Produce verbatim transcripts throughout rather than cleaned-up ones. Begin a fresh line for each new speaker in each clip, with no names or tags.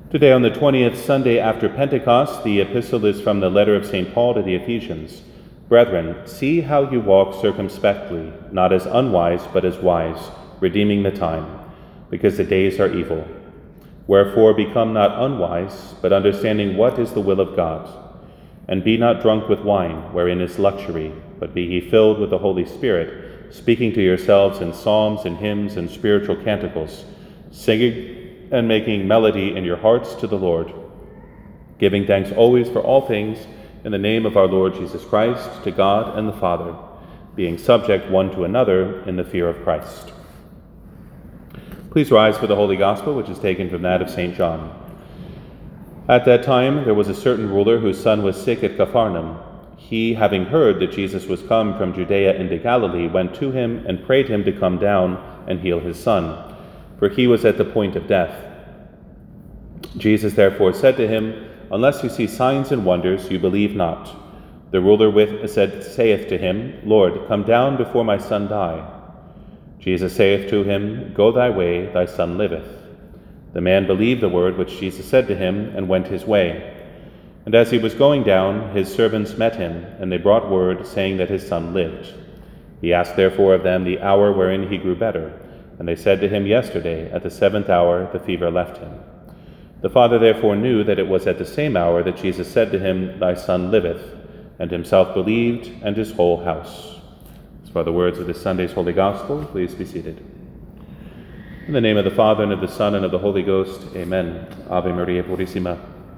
Today, on the twentieth Sunday after Pentecost, the epistle is from the letter of Saint Paul to the Ephesians. Brethren, see how you walk circumspectly, not as unwise, but as wise, redeeming the time, because the days are evil. Wherefore become not unwise, but understanding what is the will of God. And be not drunk with wine, wherein is luxury, but be ye filled with the Holy Spirit, speaking to yourselves in psalms and hymns and spiritual canticles, singing and making melody in your hearts to the Lord, giving thanks always for all things in the name of our Lord Jesus Christ, to God and the Father, being subject one to another in the fear of Christ. Please rise for the Holy Gospel, which is taken from that of Saint John. At that time there was a certain ruler whose son was sick at Capharnaum. He, having heard that Jesus was come from Judea into Galilee, went to him and prayed him to come down and heal his son, for he was at the point of death. Jesus therefore said to him, Unless you see signs and wonders, you believe not. The ruler with said, saith to him, Lord, come down before my son die. Jesus saith to him, Go thy way, thy son liveth. The man believed the word which Jesus said to him, and went his way. And as he was going down, his servants met him, and they brought word, saying that his son lived. He asked therefore of them the hour wherein he grew better. And they said to him, Yesterday, at the seventh hour, the fever left him. The father therefore knew that it was at the same hour that Jesus said to him, Thy son liveth, and himself believed, and his whole house. As for the words of this Sunday's Holy Gospel, please be seated. In the name of the Father, and of the Son, and of the Holy Ghost, Amen. Ave Maria Purissima.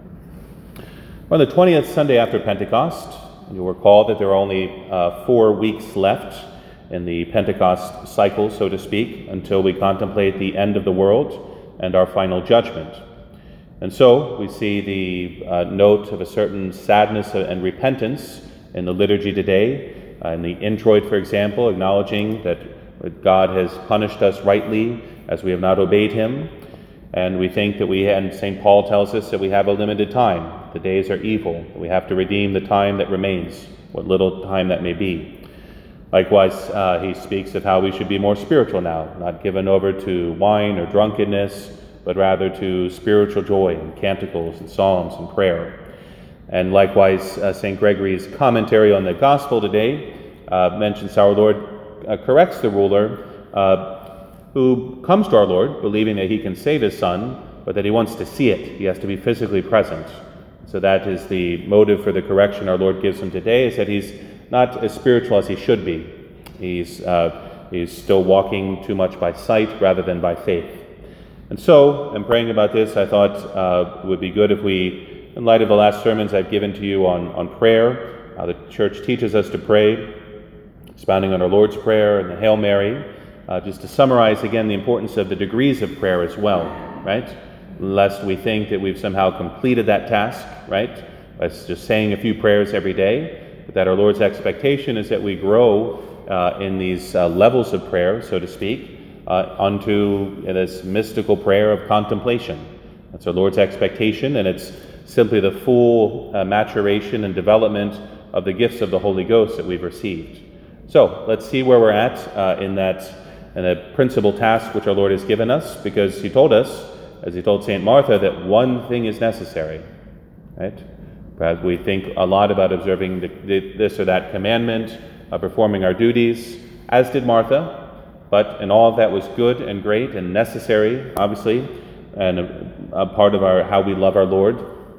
On the twentieth Sunday after Pentecost, you'll recall that there are only uh, four weeks left in the Pentecost cycle, so to speak, until we contemplate the end of the world and our final judgment. And so we see the uh, note of a certain sadness and repentance in the liturgy today. Uh, in the introit, for example, acknowledging that God has punished us rightly as we have not obeyed him. And we think that we, and Saint Paul tells us that we have a limited time. The days are evil. We have to redeem the time that remains, what little time that may be. Likewise, uh, he speaks of how we should be more spiritual now, not given over to wine or drunkenness, but rather to spiritual joy and canticles and psalms and prayer. And likewise, uh, Saint Gregory's commentary on the Gospel today uh, mentions our Lord uh, corrects the ruler uh, who comes to our Lord believing that he can save his son, but that he wants to see it. He has to be physically present. So that is the motive for the correction our Lord gives him today, is that he's not as spiritual as he should be. He's, uh, he's still walking too much by sight rather than by faith. And so, in praying about this, I thought uh, it would be good if we, in light of the last sermons I've given to you on, on prayer, uh, the Church teaches us to pray, expounding on our Lord's Prayer and the Hail Mary, uh, just to summarize again the importance of the degrees of prayer as well, right? Lest we think that we've somehow completed that task, right? By just saying a few prayers every day. But that our Lord's expectation is that we grow uh, in these uh, levels of prayer, so to speak, uh, unto this mystical prayer of contemplation. That's our Lord's expectation, and it's simply the full uh, maturation and development of the gifts of the Holy Ghost that we've received. So let's see where we're at uh, in that in the principal task which our Lord has given us, because he told us, as he told Saint Martha, that one thing is necessary, right? Perhaps we think a lot about observing the, the, this or that commandment, uh, performing our duties, as did Martha, but in all of that was good and great and necessary, obviously, and a, a part of our how we love our Lord.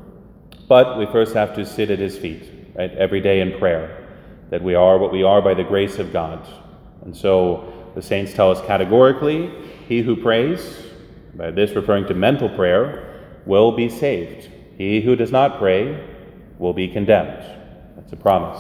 But we first have to sit at his feet, right, every day in prayer, that we are what we are by the grace of God. And so the saints tell us categorically, he who prays, by this referring to mental prayer, will be saved. He who does not pray will be condemned. That's a promise.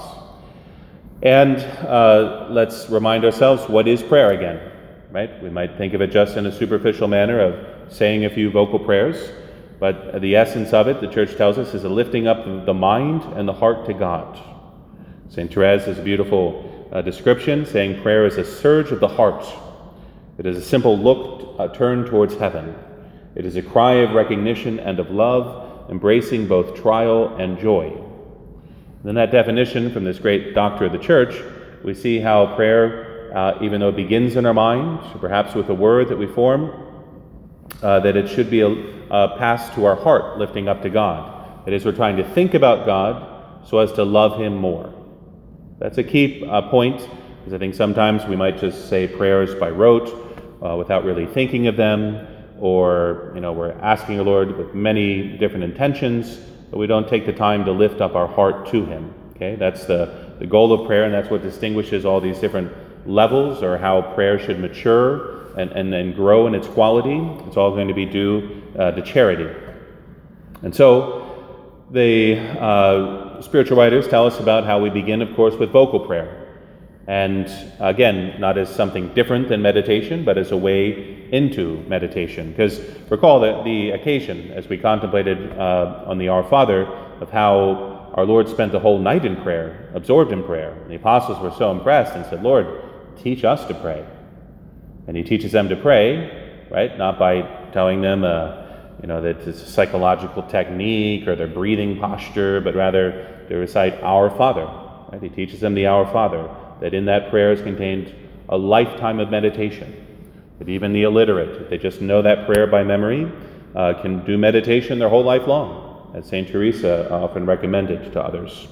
And uh, let's remind ourselves, what is prayer again? Right? We might think of it just in a superficial manner of saying a few vocal prayers, but the essence of it, the Church tells us, is a lifting up of the mind and the heart to God. Saint Therese has a beautiful uh, description, saying prayer is a surge of the heart. It is a simple look uh, turned towards heaven. It is a cry of recognition and of love, embracing both trial and joy. And in that definition from this great doctor of the Church, we see how prayer, uh, even though it begins in our mind, perhaps with a word that we form, uh, that it should be a, a pass to our heart, lifting up to God. That is, we're trying to think about God so as to love Him more. That's a key uh, point, because I think sometimes we might just say prayers by rote uh, without really thinking of them, or you know we're asking the Lord with many different intentions, but we don't take the time to lift up our heart to Him. Okay, that's the, the goal of prayer, and that's what distinguishes all these different levels, or how prayer should mature and, and, and grow in its quality. It's all going to be due uh, to charity. And so the uh, spiritual writers tell us about how we begin, of course, with vocal prayer. And again, not as something different than meditation, but as a way into meditation. Because recall that the occasion, as we contemplated uh, on the Our Father, of how our Lord spent the whole night in prayer, absorbed in prayer. And the apostles were so impressed and said, Lord, teach us to pray. And He teaches them to pray, right? Not by telling them, uh, you know, that it's a psychological technique or their breathing posture, but rather to recite Our Father. Right? He teaches them the Our Father. That in that prayer is contained a lifetime of meditation. That even the illiterate, if they just know that prayer by memory, uh, can do meditation their whole life long, as Saint Teresa often recommended to others.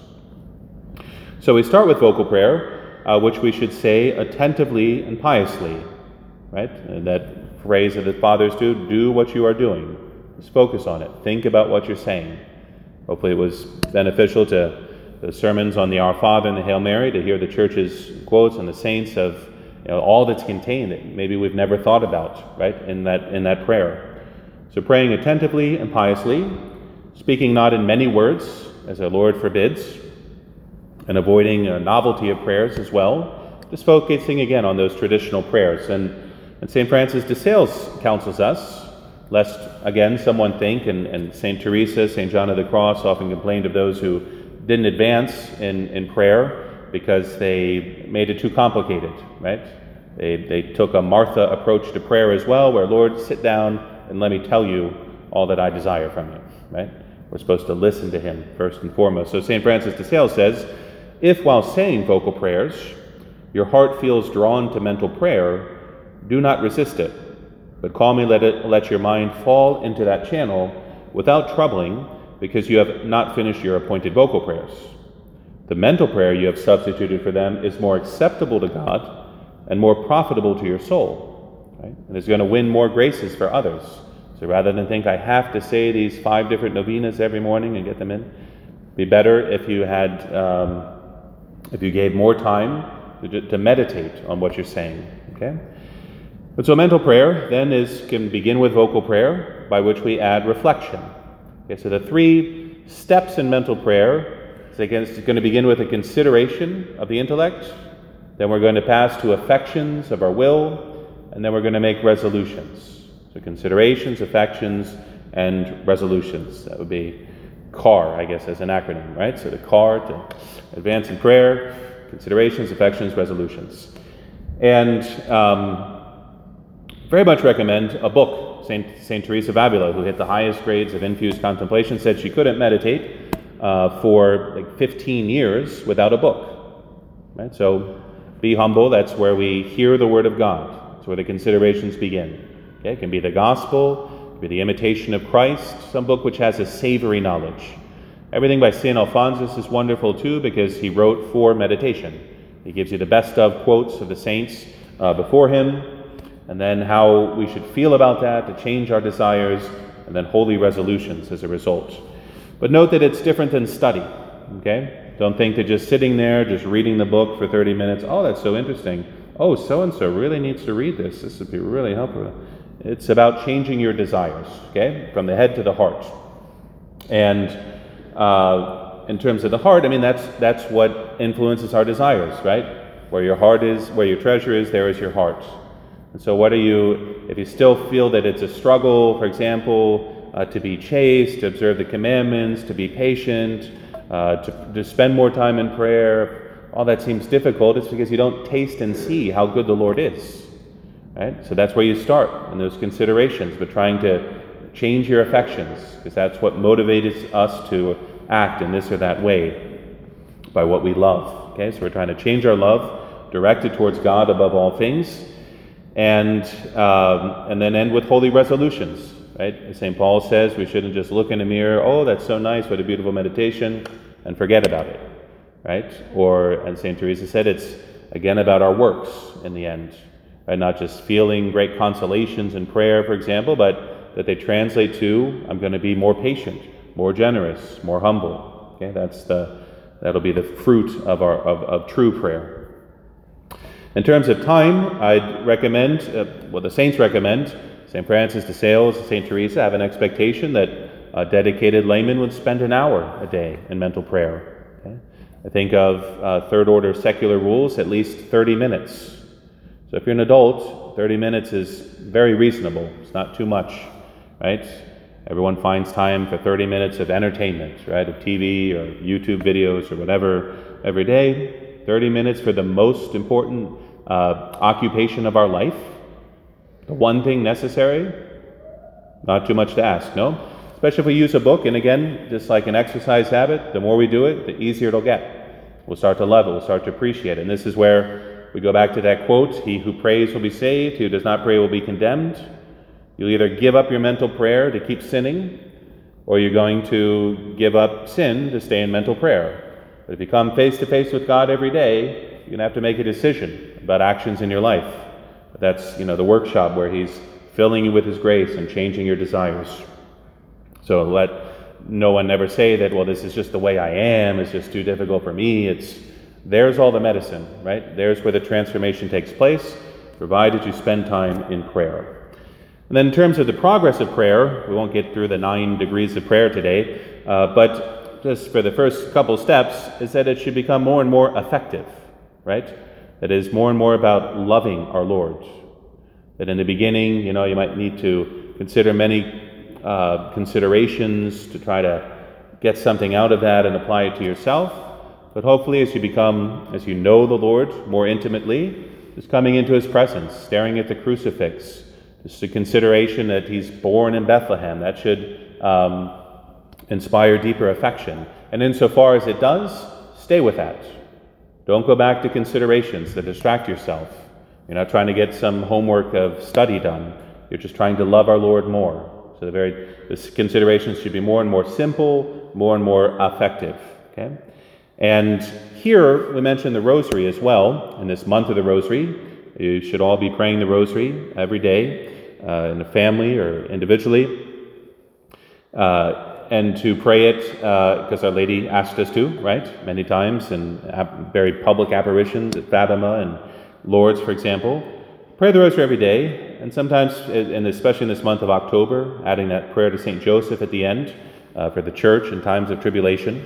So we start with vocal prayer, uh, which we should say attentively and piously, right? And that phrase that the fathers do, do what you are doing. Just focus on it. Think about what you're saying. Hopefully it was beneficial to the sermons on the Our Father and the Hail Mary, to hear the Church's quotes and the saints of you know, all that's contained that maybe we've never thought about, right, in that in that prayer. So praying attentively and piously, speaking not in many words, as our Lord forbids, and avoiding a novelty of prayers as well, just focusing again on those traditional prayers. And, and Saint Francis de Sales counsels us, lest again someone think, and, and Saint Teresa, Saint John of the Cross often complained of those who didn't advance in, in prayer because they made it too complicated, right? They they took a Martha approach to prayer as well, where, Lord, sit down and let me tell you all that I desire from you, right? We're supposed to listen to Him first and foremost. So Saint Francis de Sales says, if while saying vocal prayers, your heart feels drawn to mental prayer, do not resist it, but calmly let it let your mind fall into that channel without troubling, because you have not finished your appointed vocal prayers. The mental prayer you have substituted for them is more acceptable to God and more profitable to your soul, right? And is going to win more graces for others. So rather than think I have to say these five different novenas every morning and get them in, it'd be better if you had, um, if you gave more time to, to meditate on what you're saying. Okay. But so mental prayer then is can begin with vocal prayer, by which we add reflection. Okay, so the three steps in mental prayer is again, it's going to begin with a consideration of the intellect, then we're going to pass to affections of our will, and then we're going to make resolutions. So considerations, affections, and resolutions. That would be CAR, I guess, as an acronym, right? So the CAR, to advance in prayer, considerations, affections, resolutions. And um, very much recommend a book. Saint Saint Teresa of Avila, who hit the highest grades of infused contemplation, said she couldn't meditate uh, for like fifteen years without a book. Right? So be humble. That's where we hear the Word of God. That's where the considerations begin. Okay? It can be the Gospel, it can be the Imitation of Christ, some book which has a savory knowledge. Everything by Saint Alphonsus is wonderful too, because he wrote for meditation. He gives you the best of quotes of the saints uh, before him, and then how we should feel about that to change our desires, and then holy resolutions as a result. But note that it's different than study, okay? Don't think that just sitting there, just reading the book for thirty minutes, oh, that's so interesting. Oh, so-and-so really needs to read this. This would be really helpful. It's about changing your desires, okay? From the head to the heart. And uh, in terms of the heart, I mean, that's that's what influences our desires, right? Where your heart is, where your treasure is, there is your heart. And so what are you, if you still feel that it's a struggle, for example, uh, to be chaste, to observe the commandments, to be patient, uh, to, to spend more time in prayer, all that seems difficult, it's because you don't taste and see how good the Lord is. Right? So that's where you start in those considerations, but trying to change your affections, because that's what motivates us to act in this or that way, by what we love. Okay, so we're trying to change our love, directed towards God above all things. And um, and then end with holy resolutions, right? As Saint Paul says, we shouldn't just look in the mirror, oh, that's so nice, what a beautiful meditation, and forget about it, right? Or, and Saint Teresa said, it's again about our works in the end, right? Not just feeling great consolations in prayer, for example, but that they translate to, I'm going to be more patient, more generous, more humble. Okay, that's the that'll be the fruit of our of, of true prayer. In terms of time, I'd recommend, uh, well, the saints recommend, Saint Francis de Sales, Saint Teresa have an expectation that a dedicated layman would spend an hour a day in mental prayer. Okay? I think of uh, third order secular rules, at least thirty minutes. So if you're an adult, thirty minutes is very reasonable. It's not too much, right? Everyone finds time for thirty minutes of entertainment, right? Of T V or YouTube videos or whatever every day. thirty minutes for the most important uh, occupation of our life. The one thing necessary. Not too much to ask, no? Especially if we use a book, and again, just like an exercise habit, the more we do it, the easier it'll get. We'll start to love it, we'll start to appreciate it. And this is where we go back to that quote, he who prays will be saved, he who does not pray will be condemned. You'll either give up your mental prayer to keep sinning, or you're going to give up sin to stay in mental prayer. But if you come face to face with God every day, you're going to have to make a decision about actions in your life. That's, you know, the workshop where he's filling you with his grace and changing your desires. So let no one ever say that, well, this is just the way I am, it's just too difficult for me. It's there's all the medicine, right? There's where the transformation takes place, provided you spend time in prayer. And then in terms of the progress of prayer, we won't get through the nine degrees of prayer today, uh, but just for the first couple steps, is that it should become more and more effective, right? That is more and more about loving our Lord. That in the beginning, you know, you might need to consider many uh, considerations to try to get something out of that and apply it to yourself. But hopefully as you become, as you know the Lord more intimately, just coming into his presence, staring at the crucifix, just a consideration that he's born in Bethlehem, that should um, inspire deeper affection. And insofar as it does, stay with that. Don't go back to considerations that distract yourself. You're not trying to get some homework of study done. You're just trying to love our Lord more. So the very this considerations should be more and more simple, more and more effective. Okay? And here we mention the Rosary as well. In this month of the Rosary, you should all be praying the Rosary every day, uh, in a family or individually. Uh, and to pray it, because uh, Our Lady asked us to, right? Many times in ap- very public apparitions at Fatima and Lourdes, for example. Pray the Rosary every day, and sometimes, and especially in this month of October, adding that prayer to Saint Joseph at the end uh, for the Church in times of tribulation,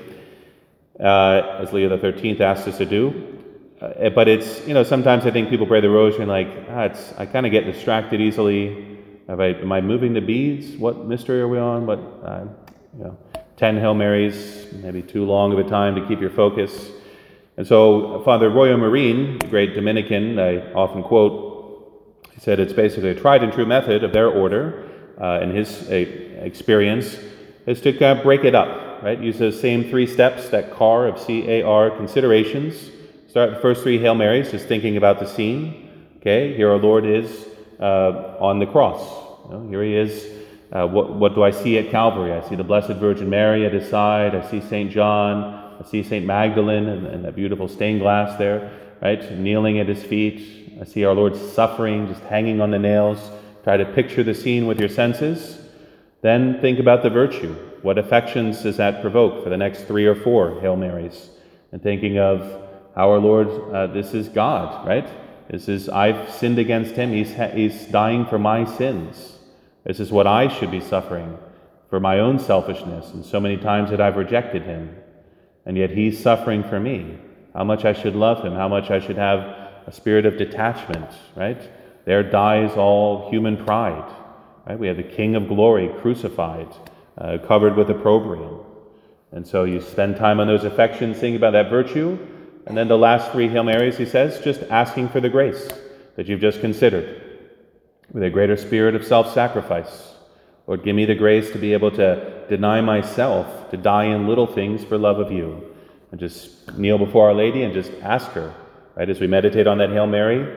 uh, as Leo the thirteenth asked us to do. Uh, but it's, you know, sometimes I think people pray the Rosary and like, ah, it's, I kind of get distracted easily. Have I, am I moving the beads? What mystery are we on? What, uh, you know, ten Hail Marys, maybe too long of a time to keep your focus. And so Father Royo Marin, the great Dominican, I often quote, he said it's basically a tried and true method of their order, uh, in his uh, experience, is to kind of break it up, right? Use those same three steps, that C A R of C A R considerations. Start the first three Hail Marys, just thinking about the scene. Okay, here our Lord is uh, on the cross. You know, here he is. Uh, what, what do I see at Calvary? I see the Blessed Virgin Mary at his side. I see Saint John. I see Saint Magdalene and, and that beautiful stained glass there, right? Kneeling at his feet. I see our Lord suffering, just hanging on the nails. Try to picture the scene with your senses. Then think about the virtue. What affections does that provoke for the next three or four Hail Marys? And thinking of how our Lord, uh, this is God, right? This is, I've sinned against him. He's, he's dying for my sins. This is what I should be suffering for my own selfishness and so many times that I've rejected him. And yet he's suffering for me. How much I should love him, how much I should have a spirit of detachment, right? There dies all human pride, right? We have the King of Glory crucified, uh, covered with opprobrium. And so you spend time on those affections, thinking about that virtue. And then the last three Hail Marys, he says, just asking for the grace that you've just considered. With a greater spirit of self-sacrifice. Lord, give me the grace to be able to deny myself, to die in little things for love of you. And just kneel before Our Lady and just ask her, right? As we meditate on that Hail Mary,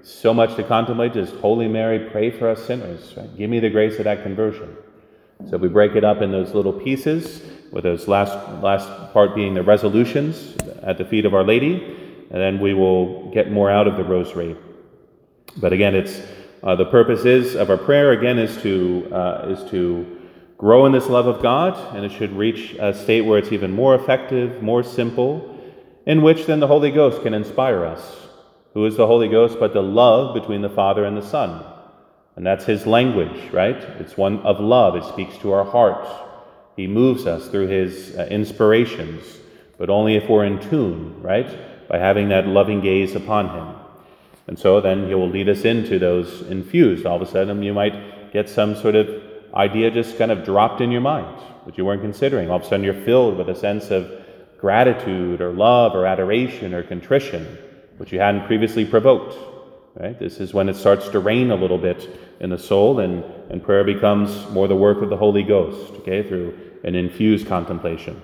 so much to contemplate. Just Holy Mary, pray for us sinners. Right? Give me the grace of that conversion. So we break it up in those little pieces, with those last last part being the resolutions at the feet of Our Lady, and then we will get more out of the Rosary. But again, it's uh, the purpose is of our prayer again is to uh, is to grow in this love of God, and it should reach a state where it's even more effective, more simple, in which then the Holy Ghost can inspire us. Who is the Holy Ghost but the love between the Father and the Son? And that's his language, right? It's one of love. It speaks to our hearts. He moves us through his uh, inspirations, but only if we're in tune, right? By having that loving gaze upon him. And so then he will lead us into those infused. All of a sudden you might get some sort of idea just kind of dropped in your mind, which you weren't considering. All of a sudden you're filled with a sense of gratitude or love or adoration or contrition, which you hadn't previously provoked. Right? This is when it starts to rain a little bit in the soul, and, and prayer becomes more the work of the Holy Ghost, okay, through an infused contemplation.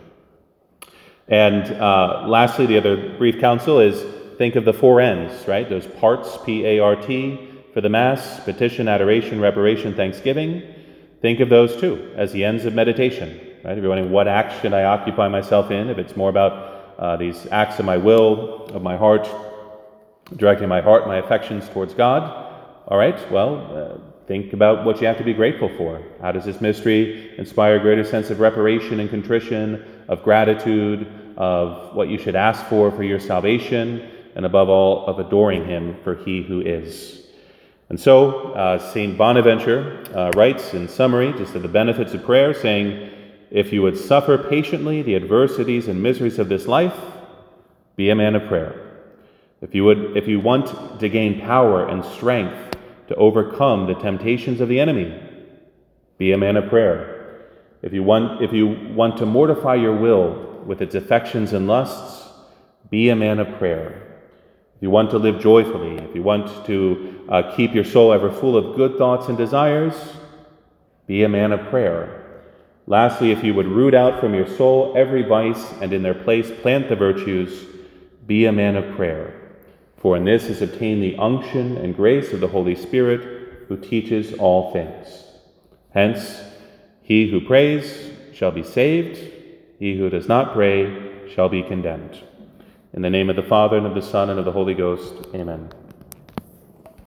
And uh, lastly, the other brief counsel is think of the four N's, right? Those parts, P A R T, for the Mass, petition, adoration, reparation, thanksgiving. Think of those too as the ends of meditation, right? If you're wondering what act should I occupy myself in, if it's more about uh, these acts of my will, of my heart, directing my heart, my affections towards God, all right, well, uh, think about what you have to be grateful for. How does this mystery inspire a greater sense of reparation and contrition, of gratitude, of what you should ask for for your salvation, and above all, of adoring him for he who is. And so, uh, Saint Bonaventure uh, writes in summary, just of the benefits of prayer, saying, if you would suffer patiently the adversities and miseries of this life, be a man of prayer. If you would, if you want to gain power and strength to overcome the temptations of the enemy, be a man of prayer. If you want, if you want to mortify your will with its affections and lusts, be a man of prayer. If you want to live joyfully, if you want to uh, keep your soul ever full of good thoughts and desires, be a man of prayer. Lastly, if you would root out from your soul every vice and in their place plant the virtues, be a man of prayer. For in this is obtained the unction and grace of the Holy Spirit, who teaches all things. Hence, he who prays shall be saved, he who does not pray shall be condemned. In the name of the Father, and of the Son, and of the Holy Ghost, amen.